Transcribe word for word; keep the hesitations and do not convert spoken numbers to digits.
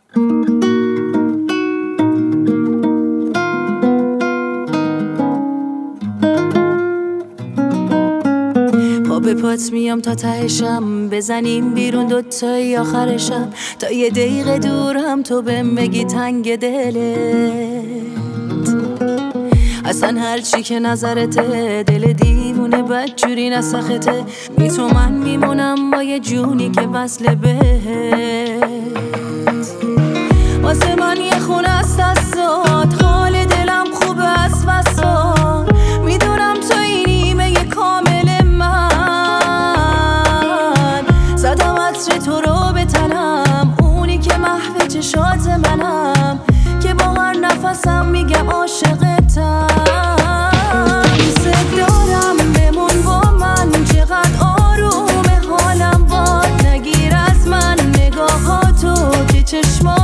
پا به پات میام تا تهشم، بزنیم بیرون دوتایی آخرشم. تا یه دقیقه دورم تو بهم بگی تنگ دلت، اصلا هرچی که نظرته دل دیوونه بدجوری نسخته. بی تو من میمونم با یه جونی که وصل بهت. واسه من یه خونه است دستات، حال دلم خوبه از وسط. میدونم تو این نیمه یه کامل من، زدم عطر تو رو به تنم، اونی که محو چشات منم، که با هر نفسم میگم عاشقتم. دوست دارم بمون با من، چقدر آرومه حالم باد. نگیر از من نگاهاتو که چشما